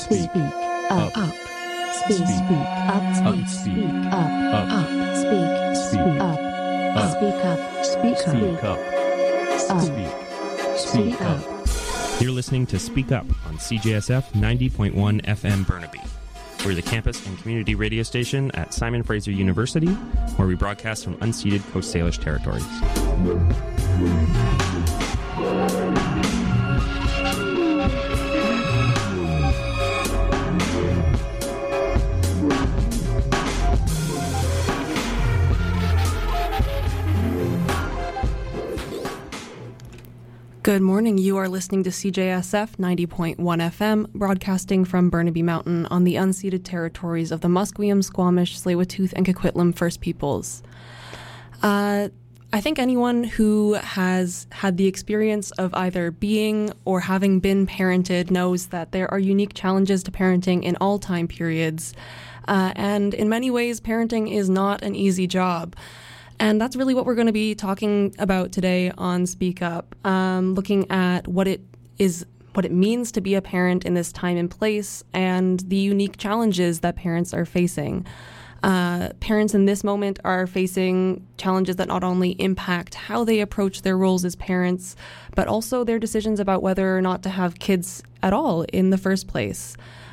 Speak up. Speak up. Speak up. Speak up. Speak up. Speak up. Speak up. You're listening to Speak Up on CJSF 90.1 FM Burnaby. We're the campus and community radio station at Simon Fraser University, where we broadcast from unceded Coast Salish territories. Good morning. You are listening to CJSF 90.1 FM, broadcasting from Burnaby Mountain on the unceded territories of the Musqueam, Squamish, Tsleil-Waututh, and Coquitlam First Peoples. I think anyone who has had the experience of either being or having been parented knows that there are unique challenges to parenting in all time periods. And in many ways, parenting is not an easy job. And that's really what we're going to be talking about today on Speak Up, looking at what it means to be a parent in this time and place and the unique challenges that parents are facing. Parents in this moment are facing challenges that not only impact how they approach their roles as parents, but also their decisions about whether or not to have kids at all in the first place.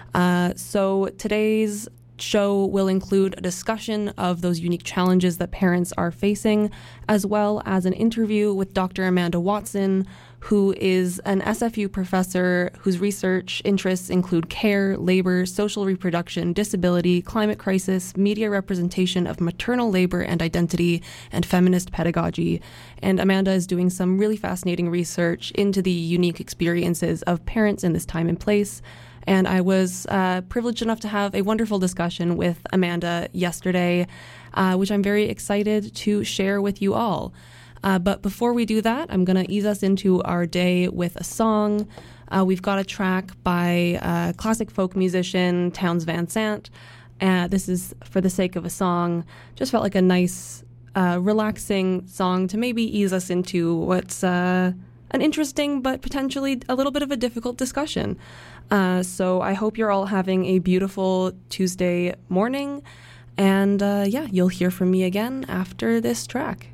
So today's show will include a discussion of those unique challenges that parents are facing, as well as an interview with Dr. Amanda Watson, who is an SFU professor whose research interests include care, labor, social reproduction, disability, climate crisis, media representation of maternal labor and identity, and feminist pedagogy. And Amanda is doing some really fascinating research into the unique experiences of parents in this time and place. And I was privileged enough to have a wonderful discussion with Amanda yesterday, which I'm very excited to share with you all. But before we do that, I'm going to ease us into our day with a song. We've got a track by classic folk musician Townes Van Sant. This is For the Sake of a Song. Just felt like a nice, relaxing song to maybe ease us into what's an interesting but potentially a little bit of a difficult discussion. So I hope you're all having a beautiful Tuesday morning. And you'll hear from me again after this track.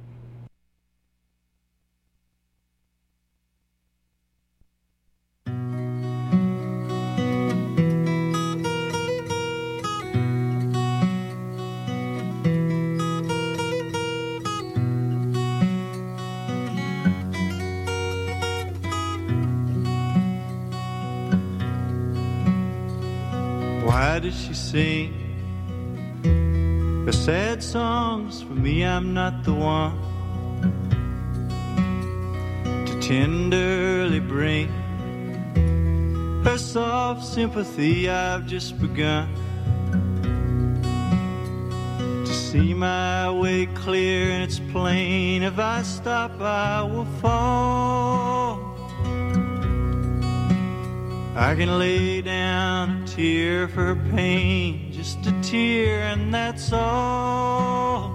Why does she sing her sad songs? For me, I'm not the one to tenderly bring her soft sympathy. I've just begun to see my way clear, and it's plain if I stop I will fall. I can lay down a tear for her pain, just a tear, and that's all.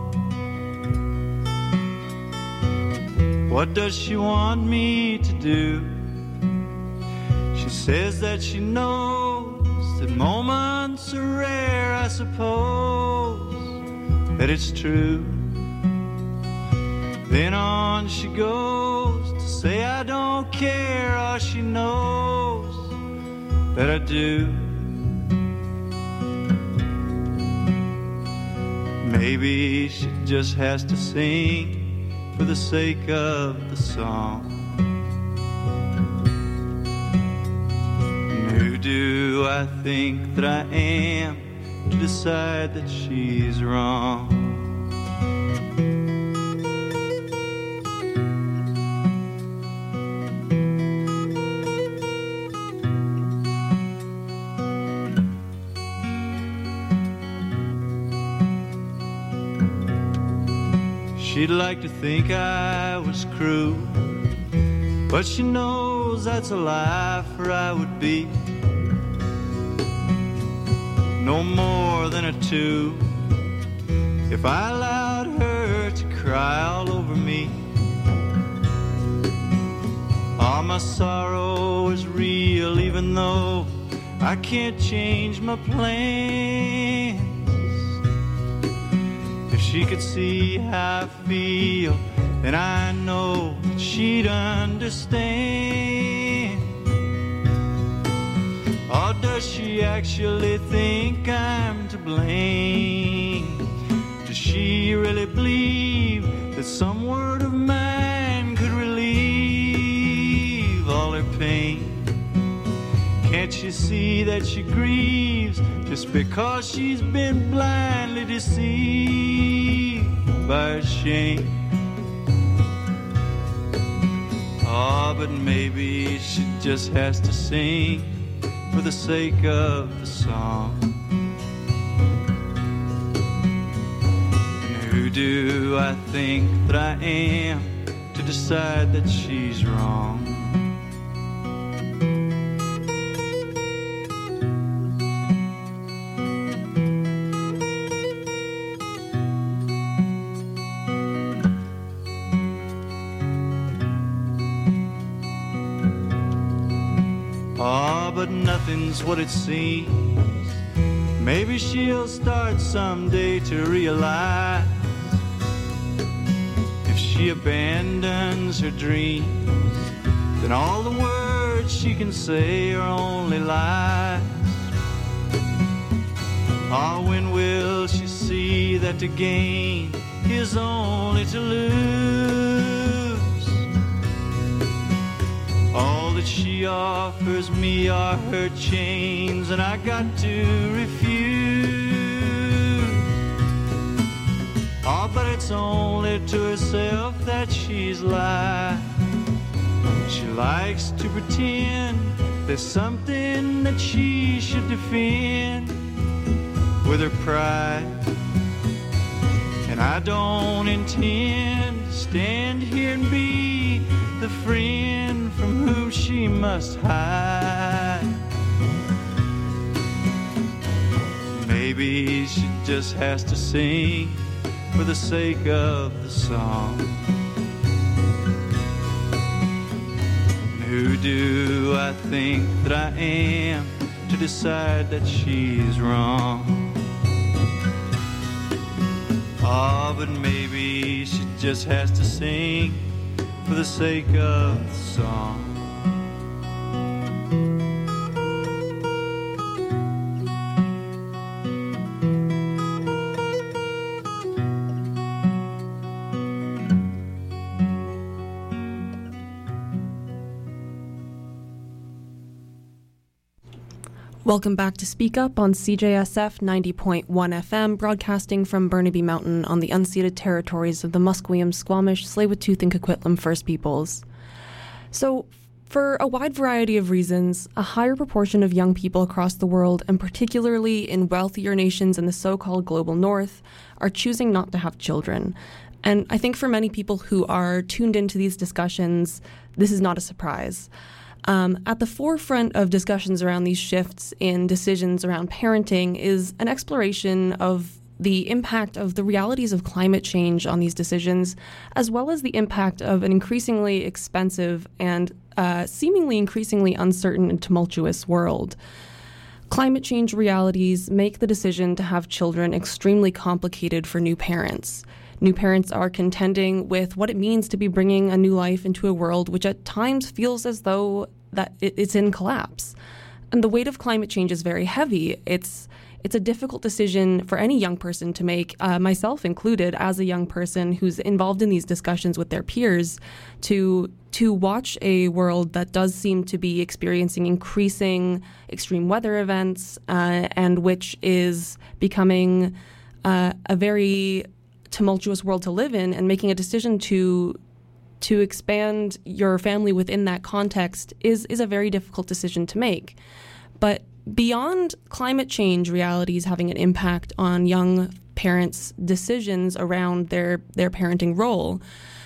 What does she want me to do? She says that she knows that moments are rare. I suppose that it's true. Then on she goes to say I don't care. All she knows that I do. Maybe she just has to sing for the sake of the song. And who do I think that I am to decide that she's wrong? She'd like to think I was cruel, but she knows that's a lie, for I would be no more than a 2 if I allowed her to cry all over me. All my sorrow is real, even though I can't change my plans. If she could see how I feel, then I know that she'd understand. Or does she actually think I'm to blame? Does she really believe that some word of mine could relieve all her pain? Can't she see that she grieves just because she's been blindly deceived by her shame? Oh, but maybe she just has to sing for the sake of the song. And who do I think that I am to decide that she's wrong? Oh, but nothing's what it seems. Maybe she'll start someday to realize if she abandons her dreams, then all the words she can say are only lies. Oh, when will she see that to gain is only to lose? All that she offers me are her chains, and I got to refuse. Oh, but it's only to herself that she's lied. She likes to pretend there's something that she should defend with her pride. And I don't intend to stand here and be the friend from whom she must hide. Maybe she just has to sing for the sake of the song. And who do I think that I am to decide that she's wrong? Oh, but maybe she just has to sing for the sake of the song. Welcome back to Speak Up on CJSF 90.1 FM, broadcasting from Burnaby Mountain on the unceded territories of the Musqueam, Squamish, Tsleil-Waututh, and Coquitlam First Peoples. So, for a wide variety of reasons, a higher proportion of young people across the world, and particularly in wealthier nations in the so-called global north, are choosing not to have children. And I think for many people who are tuned into these discussions, this is not a surprise. At the forefront of discussions around these shifts in decisions around parenting is an exploration of the impact of the realities of climate change on these decisions, as well as the impact of an increasingly expensive and seemingly increasingly uncertain and tumultuous world. Climate change realities make the decision to have children extremely complicated for new parents. New parents are contending with what it means to be bringing a new life into a world which at times feels as though that it's in collapse. And the weight of climate change is very heavy. It's a difficult decision for any young person to make, myself included, as a young person who's involved in these discussions with their peers, to watch a world that does seem to be experiencing increasing extreme weather events, and which is becoming a very tumultuous world to live in, and making a decision to expand your family within that context is a very difficult decision to make. But beyond climate change realities having an impact on young parents' decisions around their parenting role,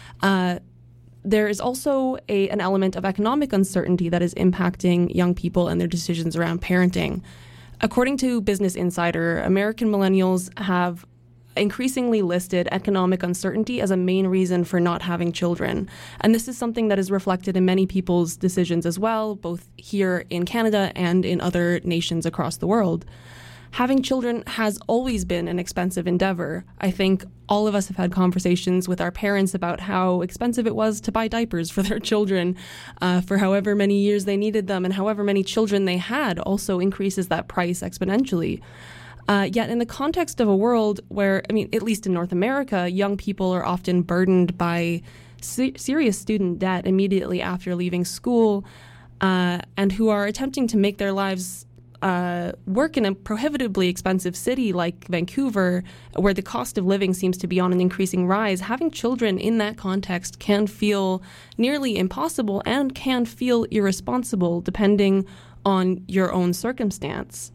there is also an element of economic uncertainty that is impacting young people and their decisions around parenting. According to Business Insider, American millennials have increasingly listed economic uncertainty as a main reason for not having children. And this is something that is reflected in many people's decisions as well, both here in Canada and in other nations across the world. Having children has always been an expensive endeavor. I think all of us have had conversations with our parents about how expensive it was to buy diapers for their children for however many years they needed them, and however many children they had also increases that price exponentially. Yet in the context of a world where, at least in North America, young people are often burdened by serious student debt immediately after leaving school, and who are attempting to make their lives work in a prohibitively expensive city like Vancouver, where the cost of living seems to be on an increasing rise, having children in that context can feel nearly impossible and can feel irresponsible depending on your own circumstance.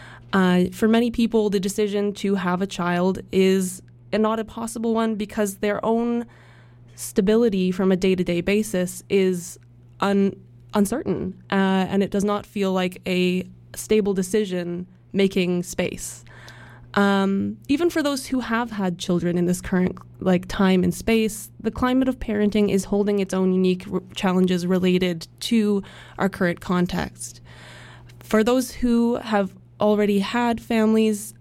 For many people, the decision to have a child is not a possible one because their own stability from a day-to-day basis is uncertain, and it does not feel like a stable decision-making space. Even for those who have had children in this current time and space, the climate of parenting is holding its own unique challenges related to our current context. For those who have already had families,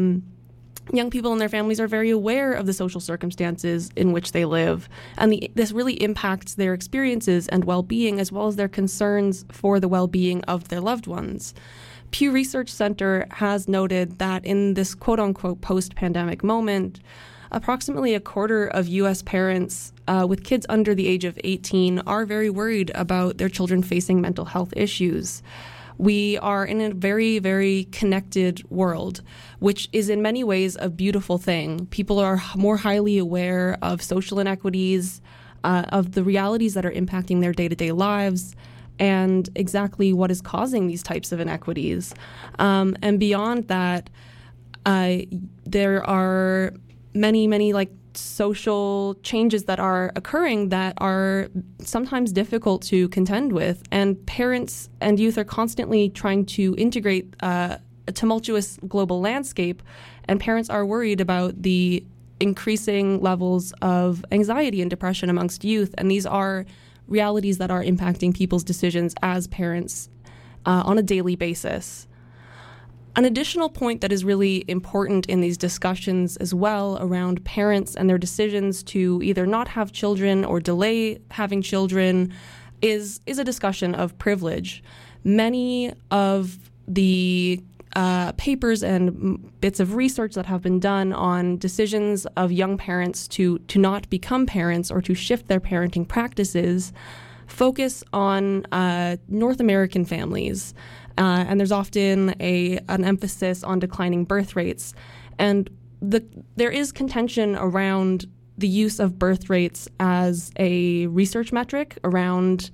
young people and their families are very aware of the social circumstances in which they live, and this really impacts their experiences and well-being, as well as their concerns for the well-being of their loved ones. Pew Research Center has noted that in this quote-unquote post-pandemic moment, approximately a quarter of U.S. parents with kids under the age of 18 are very worried about their children facing mental health issues. We are in a very, very connected world, which is in many ways a beautiful thing. People are more highly aware of social inequities, of the realities that are impacting their day-to-day lives, and exactly what is causing these types of inequities. And beyond that, there are many social changes that are occurring that are sometimes difficult to contend with, and parents and youth are constantly trying to integrate a tumultuous global landscape, and parents are worried about the increasing levels of anxiety and depression amongst youth, and these are realities that are impacting people's decisions as parents on a daily basis. An additional point that is really important in these discussions as well around parents and their decisions to either not have children or delay having children is a discussion of privilege. Many of the papers and bits of research that have been done on decisions of young parents to not become parents or to shift their parenting practices focus on North American families. And there's often an emphasis on declining birth rates. And there is contention around the use of birth rates as a research metric around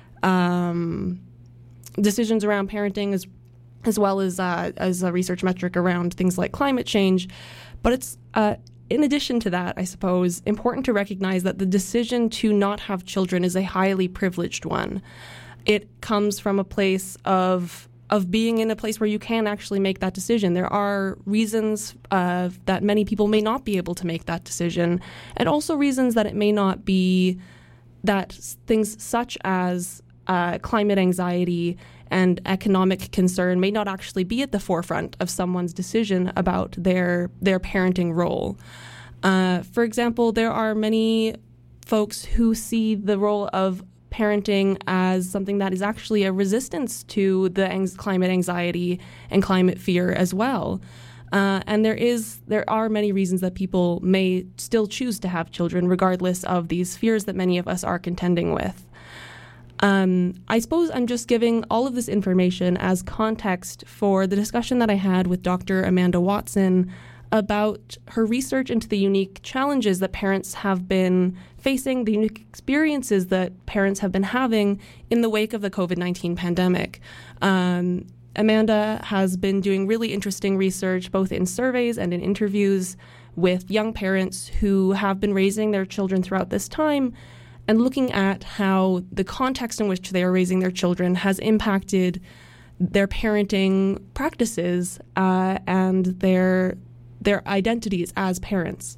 decisions around parenting as well as a research metric around things like climate change. But it's, in addition to that, I suppose, important to recognize that the decision to not have children is a highly privileged one. It comes from a place of being in a place where you can actually make that decision. There are reasons that many people may not be able to make that decision, and also reasons that it may not be that things such as climate anxiety and economic concern may not actually be at the forefront of someone's decision about their parenting role. For example, there are many folks who see the role of parenting as something that is actually a resistance to the climate anxiety and climate fear as well. And there are many reasons that people may still choose to have children regardless of these fears that many of us are contending with. I suppose I'm just giving all of this information as context for the discussion that I had with Dr. Amanda Watson about her research into the unique challenges that parents have been facing, the unique experiences that parents have been having in the wake of the COVID-19 pandemic. Amanda has been doing really interesting research, both in surveys and in interviews with young parents who have been raising their children throughout this time, and looking at how the context in which they are raising their children has impacted their parenting practices and their their identities as parents.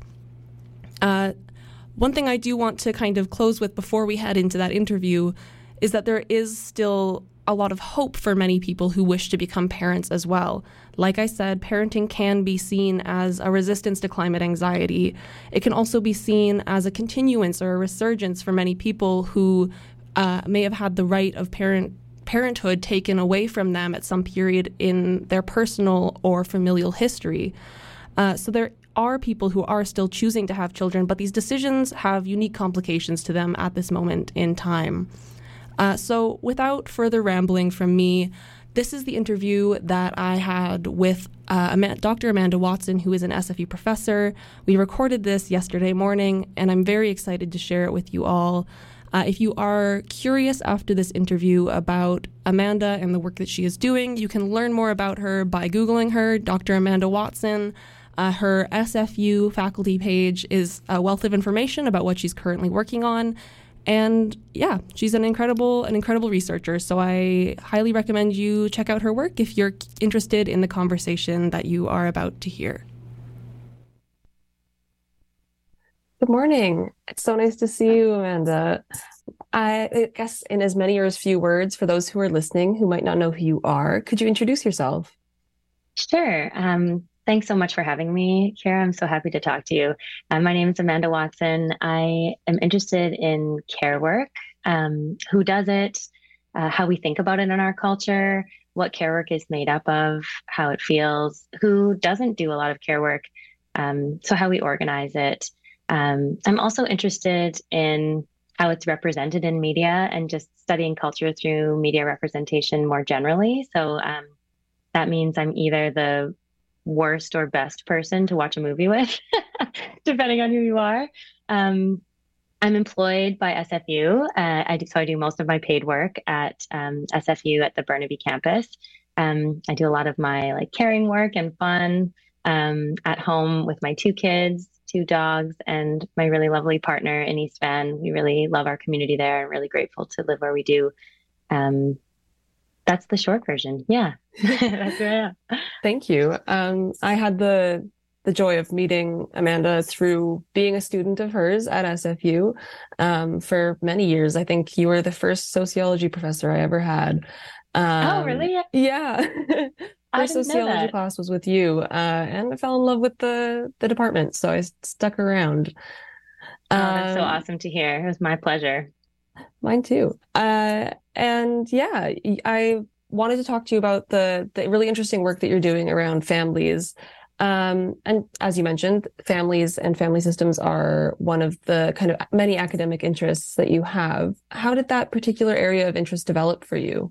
One thing I do want to kind of close with before we head into that interview is that there is still a lot of hope for many people who wish to become parents as well. Like I said, parenting can be seen as a resistance to climate anxiety. It can also be seen as a continuance or a resurgence for many people who may have had the right of parenthood taken away from them at some period in their personal or familial history. So there are people who are still choosing to have children, but these decisions have unique complications to them at this moment in time. So without further rambling from me, this is the interview that I had with Dr. Amanda Watson, who is an SFU professor. We recorded this yesterday morning, and I'm very excited to share it with you all. If you are curious after this interview about Amanda and the work that she is doing, you can learn more about her by Googling her, Dr. Amanda Watson. Her SFU faculty page is a wealth of information about what she's currently working on. And yeah, she's an incredible researcher. So I highly recommend you check out her work if you're interested in the conversation that you are about to hear. Good morning. It's so nice to see you, Amanda. I guess in as many or as few words, for those who are listening who might not know who you are, could you introduce yourself? Sure. Thanks so much for having me, Kira. I'm so happy to talk to you. My name is Amanda Watson. I am interested in care work, who does it, how we think about it in our culture, what care work is made up of, how it feels, who doesn't do a lot of care work, so how we organize it. I'm also interested in how it's represented in media and just studying culture through media representation more generally. So that means I'm either the worst or best person to watch a movie with, depending on who you are. I'm employed by SFU. So I do most of my paid work at SFU at the Burnaby campus. I do a lot of my caring work and fun at home with my 2 kids, 2 dogs, and my really lovely partner in East Van. We really love our community there and really grateful to live where we do. That's the short version. Yeah, that's where I am. Thank you. I had the joy of meeting Amanda through being a student of hers at SFU for many years. I think you were the first sociology professor I ever had. Oh, really? Yeah. I First sociology class was with you, and I fell in love with the department, so I stuck around. Oh, that's so awesome to hear. It was my pleasure. Mine too. And yeah, I wanted to talk to you about the really interesting work that you're doing around families. And as you mentioned, families and family systems are one of the kind of many academic interests that you have. How did that particular area of interest develop for you?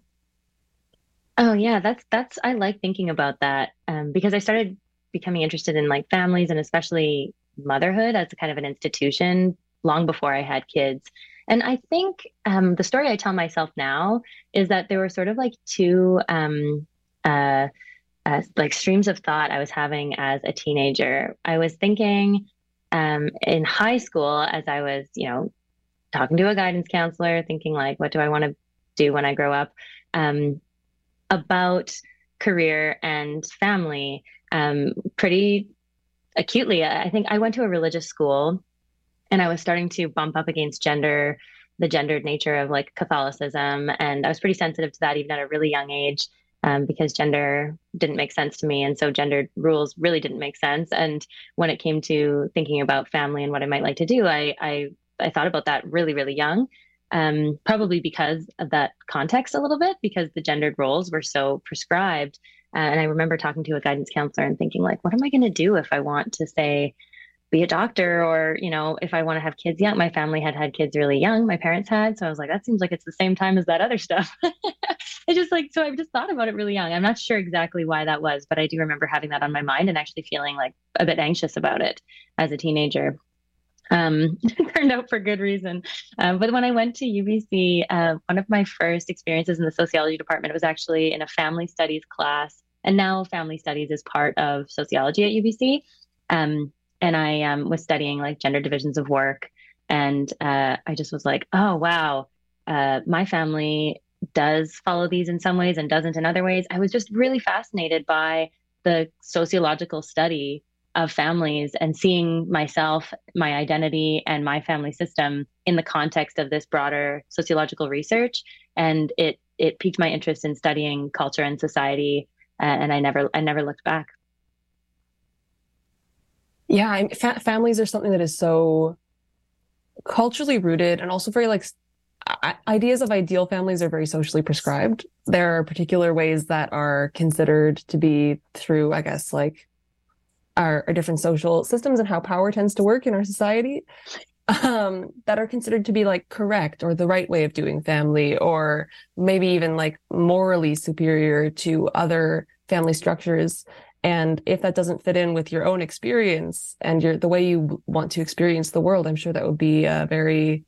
Oh yeah, that's I like thinking about that because I started becoming interested in families and especially motherhood as a kind of an institution long before I had kids. And I think the story I tell myself now is that there were sort of 2 streams of thought I was having as a teenager. I was thinking in high school as I was, talking to a guidance counselor, thinking what do I want to do when I grow up, about career and family pretty acutely. I think I went to a religious school and I was starting to bump up against the gendered nature of Catholicism. And I was pretty sensitive to that even at a really young age because gender didn't make sense to me. And so gendered rules really didn't make sense. And when it came to thinking about family and what I might like to do, I thought about that really, really young. Probably because of that context a little bit, because the gendered roles were so prescribed. And I remember talking to a guidance counselor and thinking what am I going to do if I want to say, be a doctor or, if I want to have kids young? My family had kids really young. My parents had. So I was that seems like it's the same time as that other stuff. So I've just thought about it really young. I'm not sure exactly why that was, but I do remember having that on my mind and actually feeling a bit anxious about it as a teenager. It turned out for good reason. But when I went to UBC, one of my first experiences in the sociology department was actually in a family studies class. And now family studies is part of sociology at UBC. And I was studying gender divisions of work. And I just was oh, wow, my family does follow these in some ways and doesn't in other ways. I was just really fascinated by the sociological study of families and seeing myself, my identity, and my family system in the context of this broader sociological research. And it piqued my interest in studying culture and society, and I never looked back. Yeah, families are something that is so culturally rooted, and also very like ideas of ideal families are very socially prescribed. There are particular ways that are considered to be through, I guess, like our different social systems and how power tends to work in our society, that are considered to be like correct or the right way of doing family, or maybe even like morally superior to other family structures. And if that doesn't fit in with your own experience and the way you want to experience the world, I'm sure that would be a very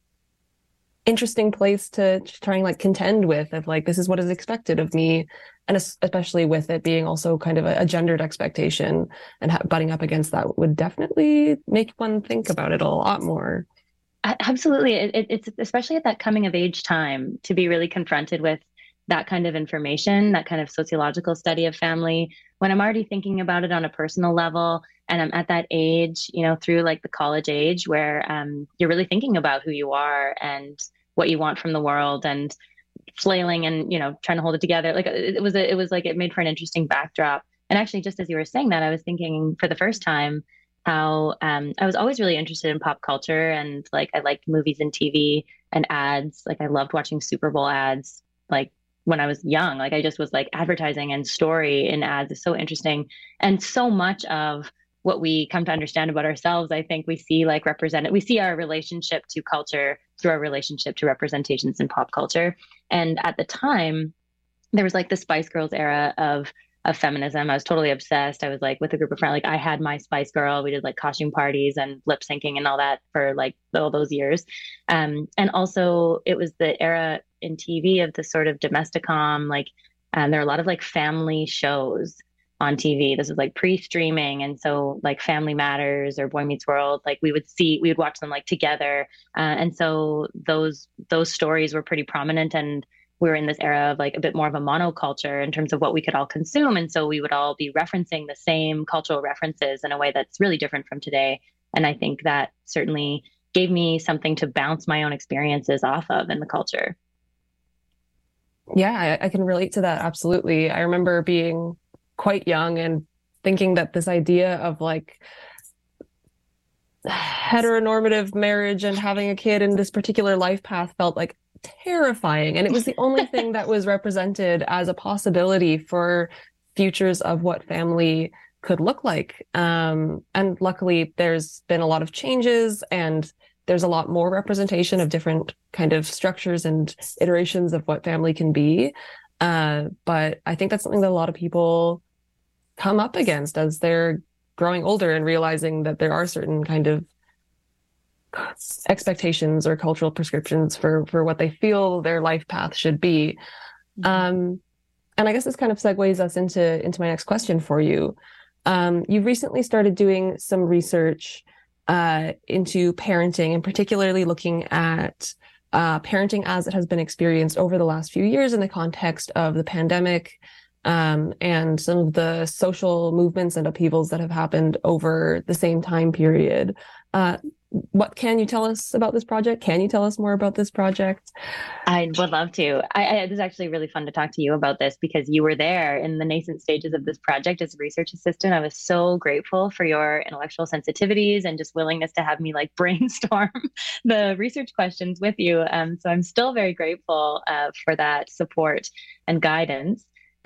interesting place to try and like contend with, of like, this is what is expected of me. And especially with it being also kind of a gendered expectation, and butting up against that would definitely make one think about it a lot more. Absolutely. It's especially at that coming of age time to be really confronted with that kind of information, that kind of sociological study of family, when I'm already thinking about it on a personal level, and I'm at that age, through like the college age where you're really thinking about who you are and what you want from the world, and flailing and, trying to hold it together. Like it was like, it made for an interesting backdrop. And actually, just as you were saying that, I was thinking for the first time how I was always really interested in pop culture, and like I liked movies and TV and ads. Like I loved watching Super Bowl ads, like when I was young. Like I just was like, advertising and story in ads is so interesting. And so much of what we come to understand about ourselves, I think we see like represented, we see our relationship to culture through our relationship to representations in pop culture. And at the time, there was like the Spice Girls era of feminism. I was totally obsessed. I was like with a group of friends, like I had my Spice Girl. We did like costume parties and lip syncing and all that for like all those years. And also it was the era in TV of the sort of domesticom, like there are a lot of like family shows on TV. This was like pre-streaming. And so like Family Matters or Boy Meets World, like we would watch them like together. And so those stories were pretty prominent, and we were in this era of like a bit more of a monoculture in terms of what we could all consume. And so we would all be referencing the same cultural references in a way that's really different from today. And I think that certainly gave me something to bounce my own experiences off of in the culture. Yeah, I can relate to that. Absolutely. I remember being quite young and thinking that this idea of like heteronormative marriage and having a kid in this particular life path felt like terrifying. And it was the only thing that was represented as a possibility for futures of what family could look like. And luckily, there's been a lot of changes, and there's a lot more representation of different kind of structures and iterations of what family can be. But I think that's something that a lot of people come up against as they're growing older and realizing that there are certain kind of expectations or cultural prescriptions for what they feel their life path should be. And I guess this kind of segues us into my next question for you. You've recently started doing some research into parenting, and particularly looking at parenting as it has been experienced over the last few years in the context of the pandemic, and some of the social movements and upheavals that have happened over the same time period. What can you tell us about this project? Can you tell us more about this project? I would love to. It was actually really fun to talk to you about this, because you were there in the nascent stages of this project as a research assistant. I was so grateful for your intellectual sensitivities and just willingness to have me like brainstorm the research questions with you. So I'm still very grateful for that support and guidance.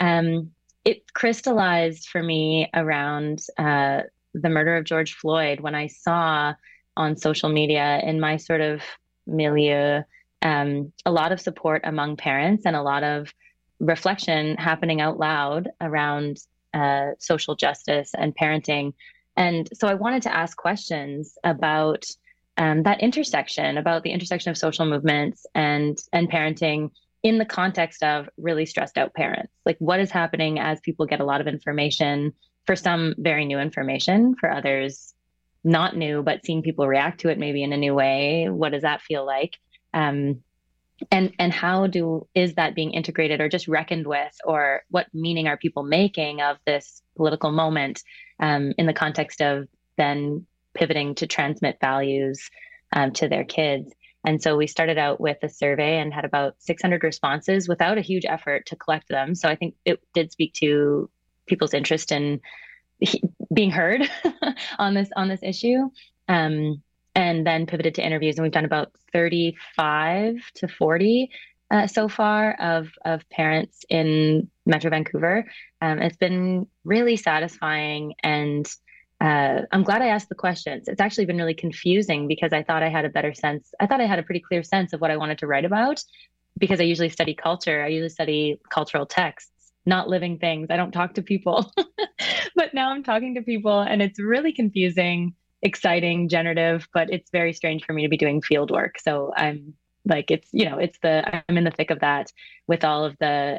It crystallized for me around the murder of George Floyd, when I saw on social media in my sort of milieu a lot of support among parents and a lot of reflection happening out loud around social justice and parenting. And so I wanted to ask questions about that intersection, about the intersection of social movements and parenting in the context of really stressed out parents. Like, what is happening as people get a lot of information, for some very new information, for others not new, but seeing people react to it maybe in a new way? What does that feel like? and how is that being integrated or just reckoned with, or what meaning are people making of this political moment in the context of then pivoting to transmit values to their kids. And so we started out with a survey and had about 600 responses without a huge effort to collect them. So I think it did speak to people's interest in being heard on this issue. And then pivoted to interviews, and we've done about 35 to 40 so far of parents in Metro Vancouver. It's been really satisfying, and I'm glad I asked the questions. It's actually been really confusing because I thought I had a better sense. I thought I had a pretty clear sense of what I wanted to write about, because I usually study culture. I usually study cultural texts, not living things. I don't talk to people, but now I'm talking to people, and it's really confusing, exciting, generative, but it's very strange for me to be doing field work. So I'm like, I'm in the thick of that with all of the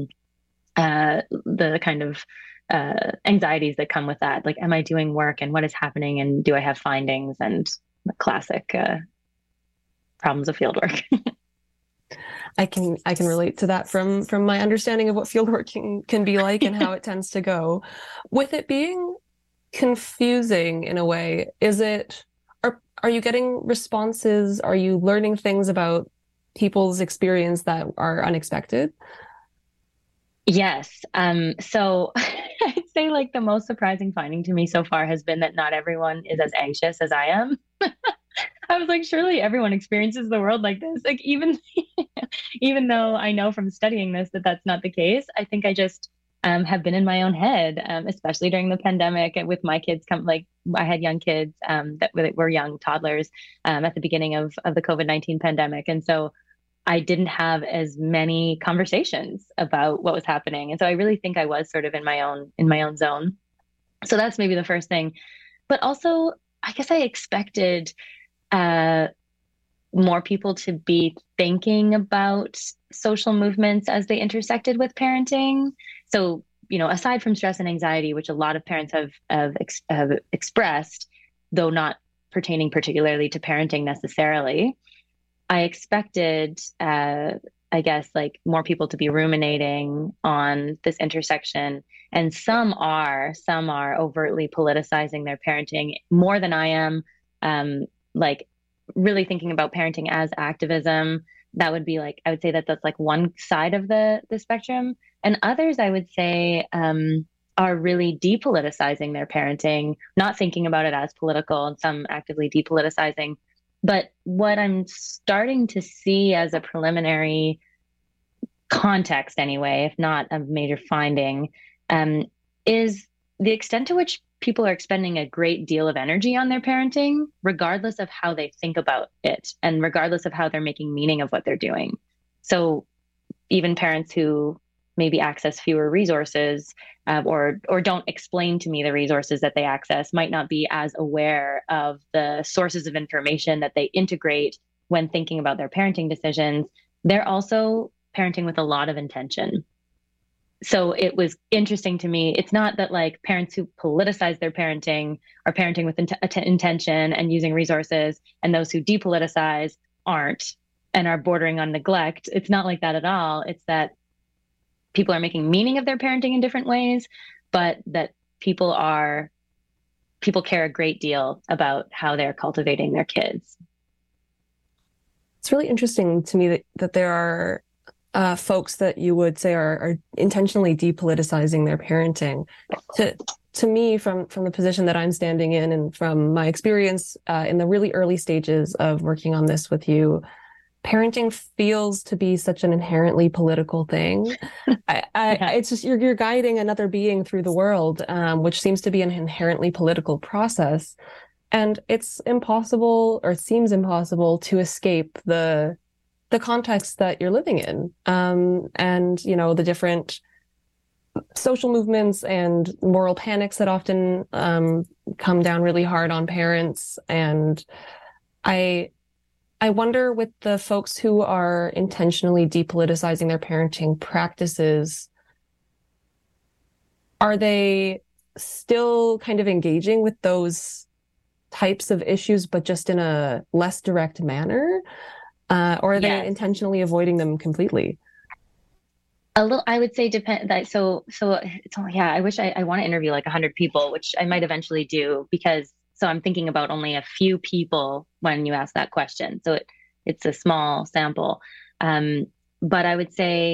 kind of anxieties that come with that. Like, am I doing work, and what is happening, and do I have findings, and the classic problems of field work. I can relate to that from my understanding of what fieldwork can be like and how it tends to go. With it being confusing in a way, are you getting responses? Are you learning things about people's experience that are unexpected? Yes. So I'd say like the most surprising finding to me so far has been that not everyone is as anxious as I am. I was like, surely everyone experiences the world like this. Like, even though I know from studying this that that's not the case, I think I just have been in my own head, especially during the pandemic, and with my kids I had young kids that were young toddlers at the beginning of the COVID-19 pandemic. And so I didn't have as many conversations about what was happening. And so I really think I was sort of in my own zone. So that's maybe the first thing. But also, I guess I expected more people to be thinking about social movements as they intersected with parenting. So, aside from stress and anxiety, which a lot of parents have expressed, though not pertaining particularly to parenting necessarily, I expected, I guess, like more people to be ruminating on this intersection. And some are overtly politicizing their parenting more than I am, like really thinking about parenting as activism. That would be like, I would say that that's like one side of the spectrum. And others, I would say, are really depoliticizing their parenting, not thinking about it as political, and some actively depoliticizing. But what I'm starting to see as a preliminary context anyway, if not a major finding, is the extent to which people are expending a great deal of energy on their parenting, regardless of how they think about it and regardless of how they're making meaning of what they're doing. So even parents who maybe access fewer resources or don't explain to me the resources that they access might not be as aware of the sources of information that they integrate when thinking about their parenting decisions. They're also parenting with a lot of intention. So it was interesting to me. It's not that like parents who politicize their parenting are parenting with intention and using resources, and those who depoliticize aren't and are bordering on neglect. It's not like that at all. It's that people are making meaning of their parenting in different ways, but that people care a great deal about how they're cultivating their kids. It's really interesting to me that there are folks that you would say are intentionally depoliticizing their parenting. To me, from the position that I'm standing in and from my experience in the really early stages of working on this with you, parenting feels to be such an inherently political thing. It's just you're guiding another being through the world, which seems to be an inherently political process. And it's impossible, or it seems impossible, to escape the context that you're living in, and the different social movements and moral panics that often come down really hard on parents. And I wonder, with the folks who are intentionally depoliticizing their parenting practices, are they still kind of engaging with those types of issues, but just in a less direct manner? or are they Yes. intentionally avoiding them completely? A little, I would say depend that. It's only, yeah, I wish I want to interview like 100 people, which I might eventually do because, so I'm thinking about only a few people when you ask that question. So it's a small sample. But I would say